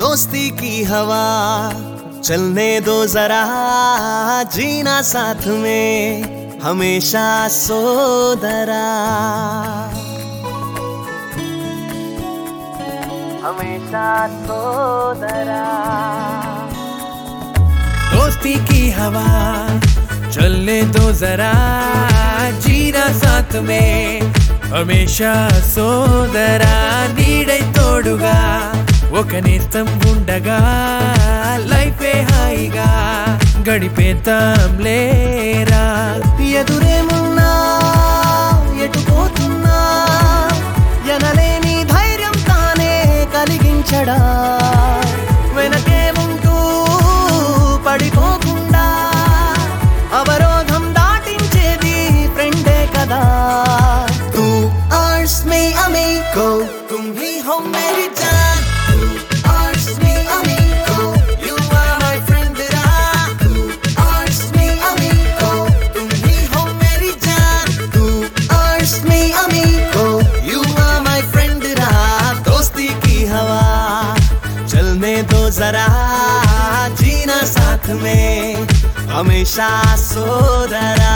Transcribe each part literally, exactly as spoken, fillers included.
दोस्ती की हवा चलने दो जरा, जीना साथ में हमेशा सोदरा, हमेशा सोदरा। दोस्ती की हवा चलने दो जरा, जीना साथ में हमेशा सोदरा, నీడై తోడుగా ఒక నేస్తం ఉండగా లైఫే హాయిగా గడిపేద్దాం లేరా. ఎదురేమున్నా ఎటు పోతున్నా ఎనలేని ధైర్యం తానే కలిగించడా, వెనకే ఉంటూ పడిపోకుండా అవరోధం దాటించేది ఫ్రెండే కదా. तू आर्स में अमीगो, तुम ही हो मेरी जान. तू आर्स में अमीगो, you are my friend रा. तू आर्स में अमीगो, तुम ही हो मेरी जान. तू आर्स में अमीगो, you are my friend रा. दोस्ती की हवा चलने दो जरा, जीना साथ में हमेशा सोदरा.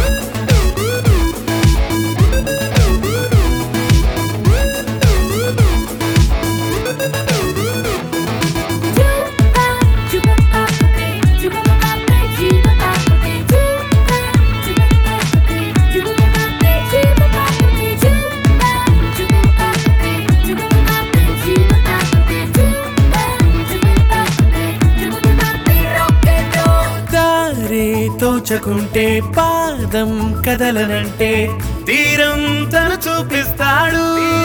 తోచకుంటే పాదం కదలనంటే తీరం తను చూపిస్తాడు.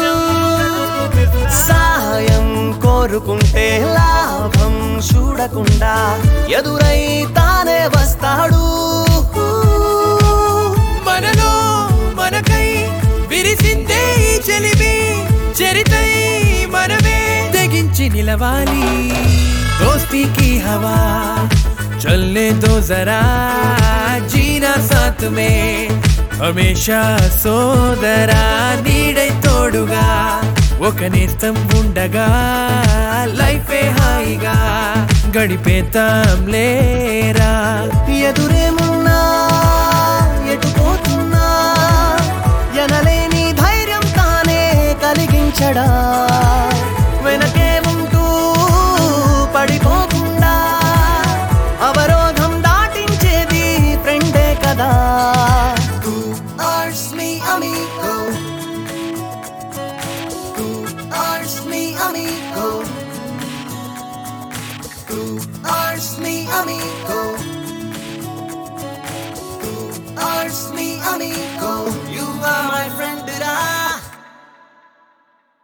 సాయం కోరుకుంటే లాభం చూడకుండా ఎదురై తానే వస్తాడు. మనలో మనకై విరిసిందే ఈ చెలిమి, చరితై మనమే తెగించి నిలవాలి. दोस्ती की हवा चलने दो जरा, जीना साथ में हमेशा सोदरा, నీడై తోడుగా ఒక నేస్తం ఉండగా లైఫే హాయిగా గడిపేద్దాం లేరా. ఎదురేమున్నా ఎటు పోతున్నా ఎనలేని ధైర్యం తానే కలిగించడా, వెనకే ఉంటూ పడిపోకుండా అవరోధం దాటించేది ఫ్రెండే కదా. तू आर्स में अमीगो, तू आर्स में अमीगो, तू आर्स में अमीगो.